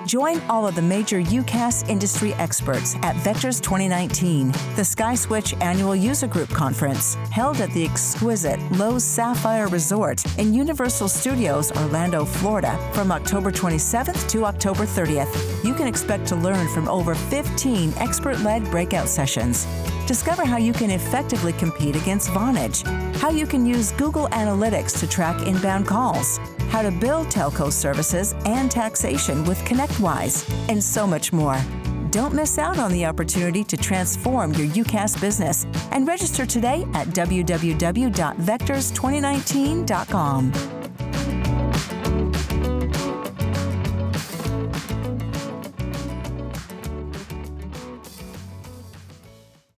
Join all of the major UCaaS industry experts at Vectors 2019, the SkySwitch Annual User Group Conference, held at the exquisite Lowe's Sapphire Resort in Universal Studios, Orlando, Florida, from October 27th to October 30th. You can expect to learn from over 15 expert-led breakout sessions. Discover how you can effectively compete against Vonage, how you can use Google Analytics to track inbound calls, how to build telco services and taxation with ConnectWise, and so much more. Don't miss out on the opportunity to transform your UCaaS business and register today at www.vectors2019.com.